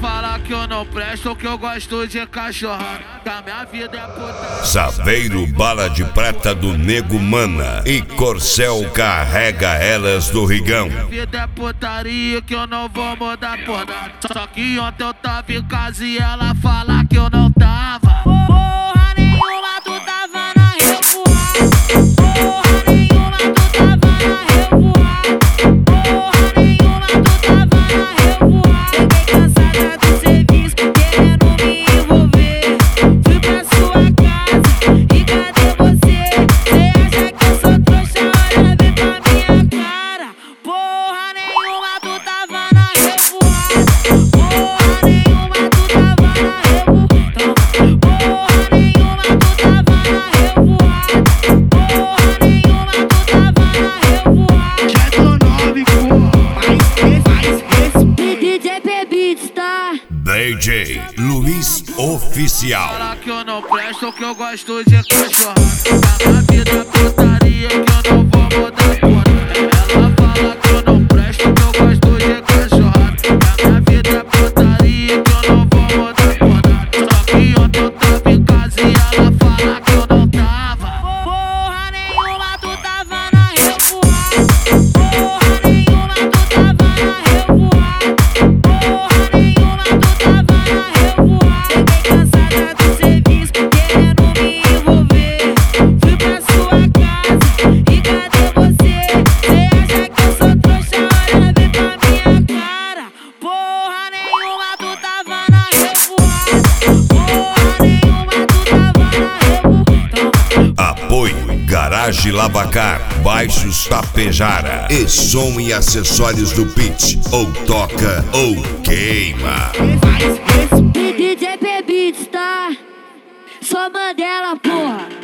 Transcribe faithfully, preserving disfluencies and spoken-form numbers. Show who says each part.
Speaker 1: fala que eu não presto, que eu gosto de cachorrada, que a minha vida é puta.
Speaker 2: Saveiro Bala de Prata do Nego Mana e Corcel carrega elas do Rigão.
Speaker 1: Minha vida é putaria, que eu não vou mudar por nada. Só que ontem eu tava em casa e ela fala que eu não tava.
Speaker 3: Porra nenhuma, tu tava na revoada. Porra nenhuma, tu tava na revoada. Porra nenhuma, tu tava na revoada. Cheguei cansada do serviço, querendo me envolver. Fui pra sua casa e cadê você? Cê acha que eu sou trouxa? Olha bem pra minha cara. Porra nenhuma, tu tava na revoada. Porra nenhuma, tu tava na revoada. Porra nenhuma, tu tava na revoada. Porra nenhuma, tu tava na revoada.
Speaker 4: Cheto nove, porra. Mais, mais, mais.
Speaker 3: D J P-Beats, tá?
Speaker 2: D J Luiz Oficial.
Speaker 1: Fala que eu não presto, que eu gosto de cachorrada, que a minha vida é putaria, que eu não vou mudar por nada. Ela fala que eu não presto, que eu gosto de cachorrada, que a minha vida é putaria, que eu não vou mudar por nada. Só que ontem eu tava em casa e ela fala que eu não tava.
Speaker 3: Porra nenhuma, tu tava na revoada. Porra nenhuma, tu tava na revoada. Porra nenhuma, tu tava na revoada. Cheguei cansada do serviço, querendo me envolver. Fui pra sua casa e cadê você? Cê acha que eu sou trouxa? Olha bem pra minha cara. Porra nenhuma, tu tava na revoada. Porra nenhuma, tu tava na revoada.
Speaker 2: Apoio Garage Lavacar, Baixos Tapejara e som e acessórios do Pitch. Ou toca ou queima.
Speaker 3: D J P-Beats, tá? Só Mandela, porra.